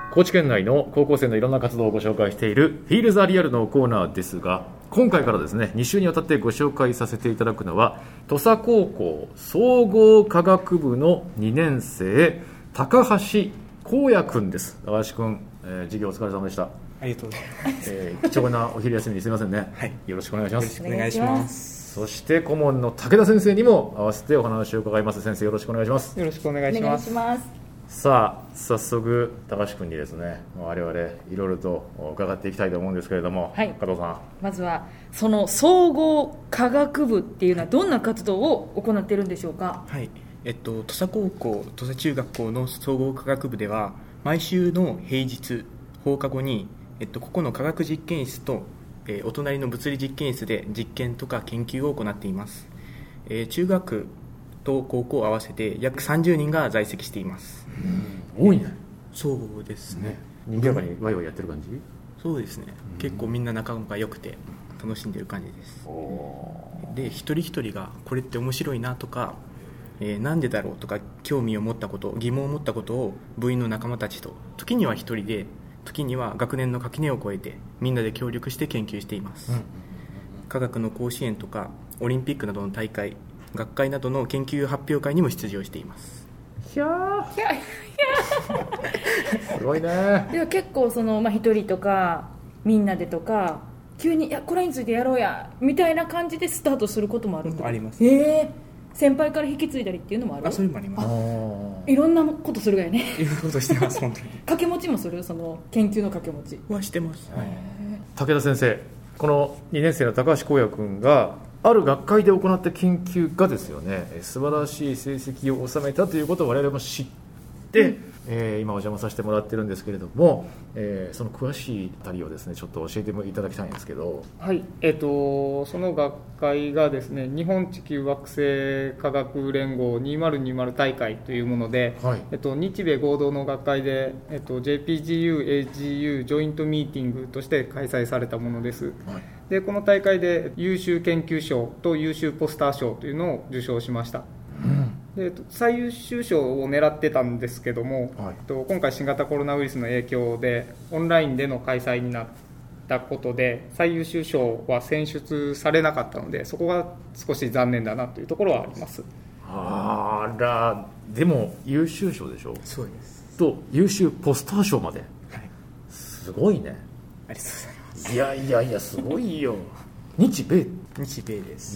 高知県内の高校生のいろんな活動をご紹介しているフィールザリアルのコーナーですが、今回からですね、2週にわたってご紹介させていただくのは土佐高校総合科学部の2年生高橋光也くんです。高橋くん、授業お疲れ様でした。 ありがとうございます。 貴重なお昼休みにすみませんね、 はい、 よろしくお願いします。 よろしくお願いします。 そして顧問の武田先生にも合わせてお話を伺います。先生、よろしくお願いします。 よろしくお願いします。 さあ、早速高橋君にですね、我々いろいろと伺っていきたいと思うんですけれども、 はい、 加藤さん、 まずはその総合科学部っていうのはどんな活動を行っているんでしょうか。 はい、土佐高校土佐中学校の総合科学部では毎週の平日放課後に、ここの科学実験室と、お隣の物理実験室で実験とか研究を行っています。中学と高校合わせて約30人が在籍しています。 多いね。 そうですね。 賑やかにワイワイやってる感じ。 そうですね、結構みんな仲が良くて楽しんでる感じです。で、一人一人がこれって面白いなとか、なんでだろうとか興味を持ったこと、疑問を持ったことを部員の仲間たちと、時には一人で、時には学年の垣根を越えてみんなで協力して研究しています。科学の甲子園とかオリンピックなどの大会、学会などの研究発表会にも出場しています。 ひゃーすごいね。 では結構一人とかみんなでとか急にこれについてやろうやみたいな感じでスタートすることもあると。 あります。 先輩から引き継いだりっていうのもある。 それもあります。 いろんなことするがよね。 いろんなことしてます。本当に掛け持ちもする、その研究の掛け持ちはしてます。 武田先生、この2年生の高橋光也君がある学会で行った研究がですよね、素晴らしい成績を収めたということを我々も知って、今お邪魔させてもらってるんですけれども、その詳しいあたりをですね、ちょっと教えていただきたいんですけど。 はい、その学会がですね、日本地球惑星科学連合2020大会というもので、 はい、 日米合同の学会で、JPGU、AGU ジョイントミーティングとして開催されたものです。はい、でこの大会で優秀研究賞と優秀ポスター賞というのを受賞しました。で最優秀賞を狙ってたんですけども、はい、今回新型コロナウイルスの影響でオンラインでの開催になったことで最優秀賞は選出されなかったので、そこが少し残念だなというところはあります。 あら、でも優秀賞でしょ。 そうです。 と優秀ポスター賞まで、 はい、 すごいね。 ありがとうございます。 いやすごいよ。日米です。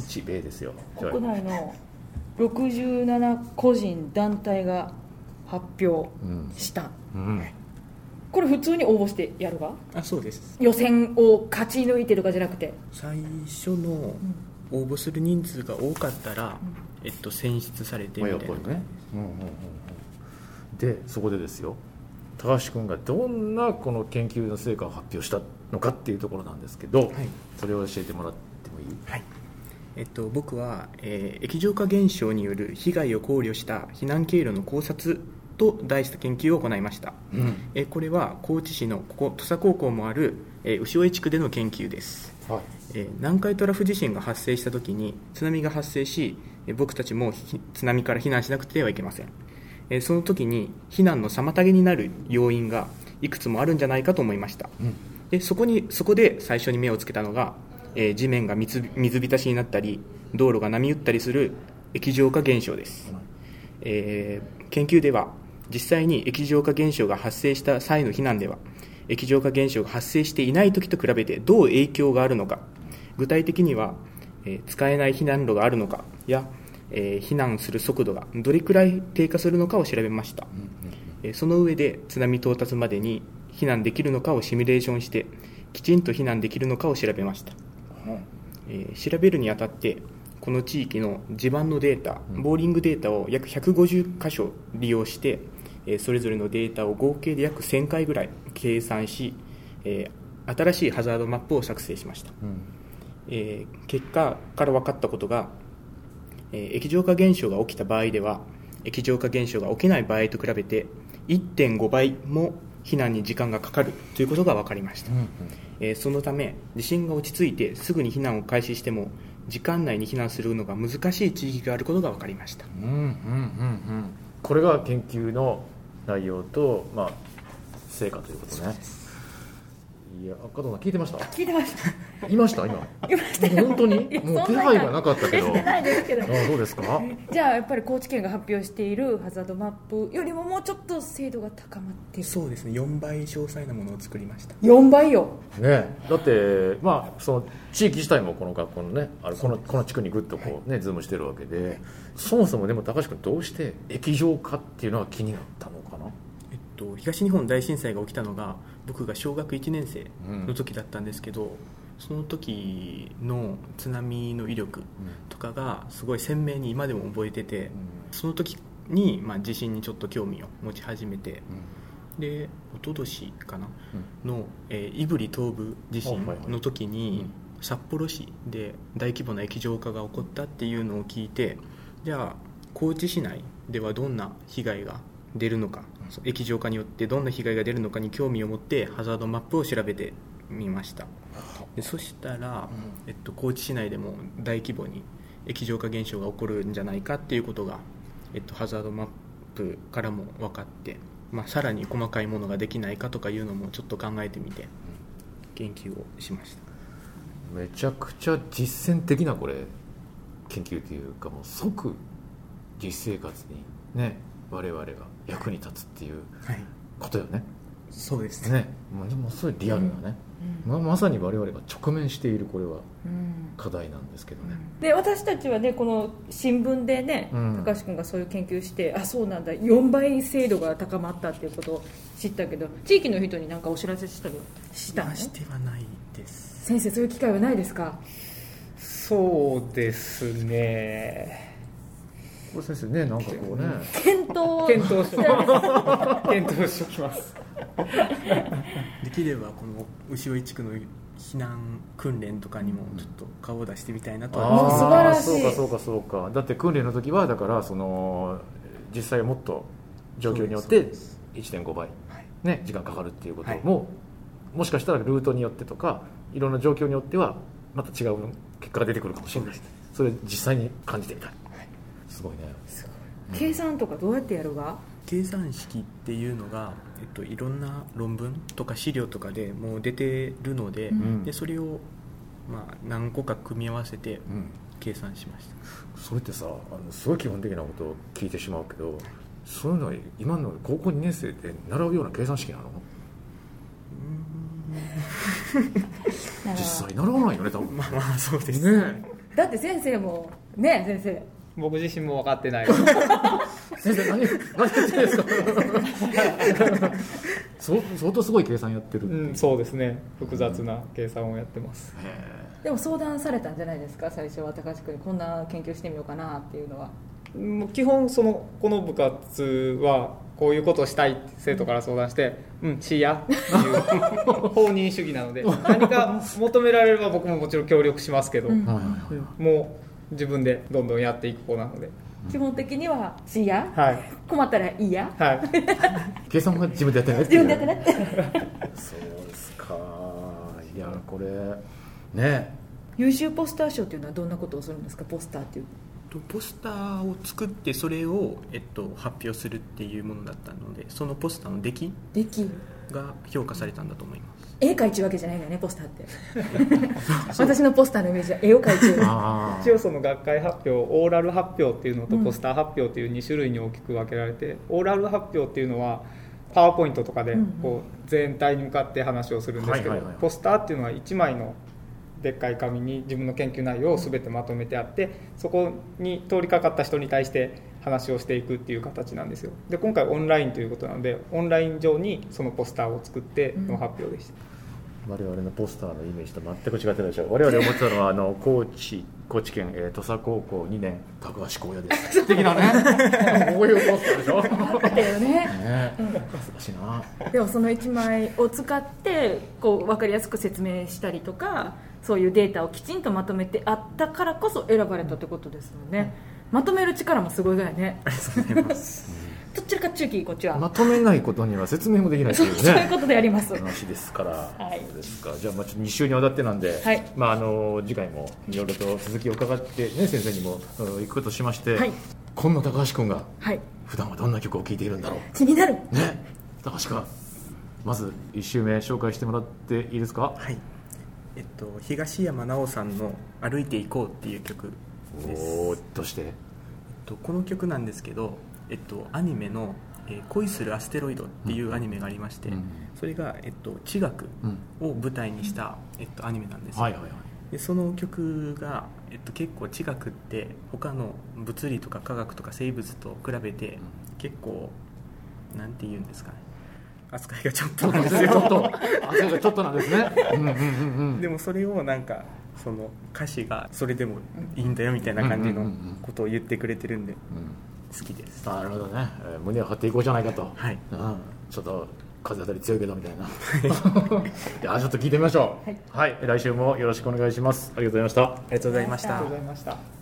日米ですよ。 国内の67個人団体が発表した、これ普通に応募してやるが。 そうです。 予選を勝ち抜いてとかじゃなくて、 最初の応募する人数が多かったら、選出されてみたいな、 でそこでですよ、高橋君がどんなこの研究の成果を発表したのかっていうところなんですけど、はい、それを教えてもらってもいい？ はい、僕は、液状化現象による被害を考慮した避難経路の考察と題した研究を行いました。これは高知市の土佐高校もある、牛追地区での研究です。はい、南海トラフ地震が発生したときに津波が発生し、僕たちも津波から避難しなくてはいけません。その時に避難の妨げになる要因がいくつもあるんじゃないかと思いました。でそこで最初に目をつけたのが、地面が水浸しになったり道路が波打ったりする液状化現象です。研究では実際に液状化現象が発生した際の避難では液状化現象が発生していない時と比べてどう影響があるのか、具体的には、使えない避難路があるのかや、避難する速度がどれくらい低下するのかを調べました。その上で津波到達までに避難できるのかをシミュレーションしてきちんと避難できるのかを調べました。調べるにあたってこの地域の地盤のデータ、ボーリングデータを約150箇所利用して、それぞれのデータを合計で約1000回ぐらい計算し、新しいハザードマップを作成しました。結果から分かったことが、液状化現象が起きた場合では液状化現象が起きない場合と比べて 1.5 倍も避難に時間がかかるということが分かりました。そのため地震が落ち着いてすぐに避難を開始しても時間内に避難するのが難しい地域があることが分かりました。 これが研究の内容と、 成果ということね。いや、加藤さん聞いてました？ 聞いてました。 いました今。 いましたよ。 本当に？ いやもう気配がなかったけど。 してないですけど。 どうですか？ じゃあやっぱり高知県が発表しているハザードマップよりももうちょっと精度が高まっている。 そうですね、4倍詳細なものを作りました。 4倍よ。 ね、だってまあその地域自体もこの学校のね、この地区にぐっとこうね、ズームしてるわけで、そもそもでも高橋君どうして液状化っていうのが気になったのかな？ 東日本大震災が起きたのが僕が小学1年生の時だったんですけど、その時の津波の威力とかがすごい鮮明に今でも覚えてて、その時に、地震にちょっと興味を持ち始めて、で一昨年かなの、胆振東部地震の時に札幌市で大規模な液状化が起こったっていうのを聞いて、じゃあ高知市内ではどんな被害が出るのか、液状化によってどんな被害が出るのかに興味を持ってハザードマップを調べてみました。でそしたら、高知市内でも大規模に液状化現象が起こるんじゃないかっていうことが、ハザードマップからも分かって、さらに細かいものができないかとかいうのもちょっと考えてみて研究をしました。 めちゃくちゃ実践的なこれ研究というか、もう即実生活にね我々が役に立つっていうことよね。 そうですね。もうすごいリアルなね、まさに我々が直面しているこれは課題なんですけどね。 で私たちはねこの新聞でね、高橋君がそういう研究して、あそうなんだ4倍精度が高まったっていうことを知ったけど、地域の人に何かお知らせしたりしたの？ してはないです。 先生そういう機会はないですか？ そうですね。 これ先生ね、なんかこうね検討しておきますできればこの牛尾地区の避難訓練とかにもちょっと顔を出してみたいなとは。 素晴らしい。 そうか。だって訓練の時はだからその実際もっと状況によって 1.5 倍、ね、時間かかるっていうことも、もしかしたらルートによってとかいろんな状況によってはまた違う結果が出てくるかもしれない。それ実際に感じてみたい。すごいね。 計算とかどうやってやるが？ 計算式っていうのが、いろんな論文とか資料とかでもう出てるので、でそれを何個か組み合わせて計算しました。 それってさ、すごい基本的なことを聞いてしまうけど、そういうのは今の高校2年生で習うような計算式なの？実際習わないよね多分。 そうですね。 だって先生もね、先生僕自身も分かってない先生何やってるんですか相当すごい計算やってる、 そうですね、複雑な計算をやってます。 でも相談されたんじゃないですか、最初は高橋君にこんな研究してみようかなっていうのは。 基本この部活はこういうことをしたいって生徒から相談してしやっていう放任主義なので、何か求められれば僕ももちろん協力しますけど、もう自分でどんどんやっていく方なので、 基本的にはしや、困ったらいいや、 計算は自分でやってないって自分でやってないってそうですか。いやこれね、 優秀ポスター賞っていうのはどんなことをするんですか？ポスターっていうポスターを作ってそれを、発表するっていうものだったので、そのポスターの出来が評価されたんだと思います。 絵描いちゅうわけじゃないよね、ポスターって私のポスターのイメージは絵を描いちゅう一応その学会発表、オーラル発表っていうのとポスター発表っていう2種類に大きく分けられて、オーラル発表っていうのはパワーポイントとかでこう全体に向かって話をするんですけど、ポスターっていうのは1枚のでっかい紙に自分の研究内容を全てまとめてあって、そこに通りかかった人に対して話をしていくっていう形なんですよ。で今回オンラインということなので、オンライン上にそのポスターを作っての発表でした。 我々のポスターのイメージと全く違ってないでしょ。我々思ってたのは高知県、土佐高校2年高橋光也です素敵なねこういうポスターでしょだけどね難しいな。 でもその1枚を使ってこう分かりやすく説明したりとか、そういうデータをきちんとまとめてあったからこそ選ばれたってことですよね。まとめる力もすごいぐらいね。 ありがとうございますどっちかっちゅうきこっちはまとめないことには説明もできないというねそういうことでやります話ですから、 そうですか。じゃあ2週にわたってなんで、次回もいろいろと続きを伺って、ね、先生にも行くとしまして、こんな高橋君が普段はどんな曲を聴いているんだろう、 気になるね。高橋君まず1周目紹介してもらっていいですか？ はい、東山奈緒さんの「歩いていこう」っていう曲です。 おー、どうして？ この曲なんですけど、アニメの恋するアステロイドっていうアニメがありまして、それが、地学を舞台にした、アニメなんですよ。でその曲が、結構地学って他の物理とか科学とか生物と比べて、結構なんて言うんですかね、扱いがちょっとなんですよ。 扱いがちょっとなんですね。 でもそれをなんかその歌詞がそれでもいいんだよみたいな感じのことを言ってくれてるんで好きです。 なるほどね、胸を張っていこうじゃないかと、 はい、 ちょっと風当たり強いけどみたいなじゃあちょっと聞いてみましょう。はい、来週もよろしくお願いします。ありがとうございました。 ありがとうございました。 ありがとうございました。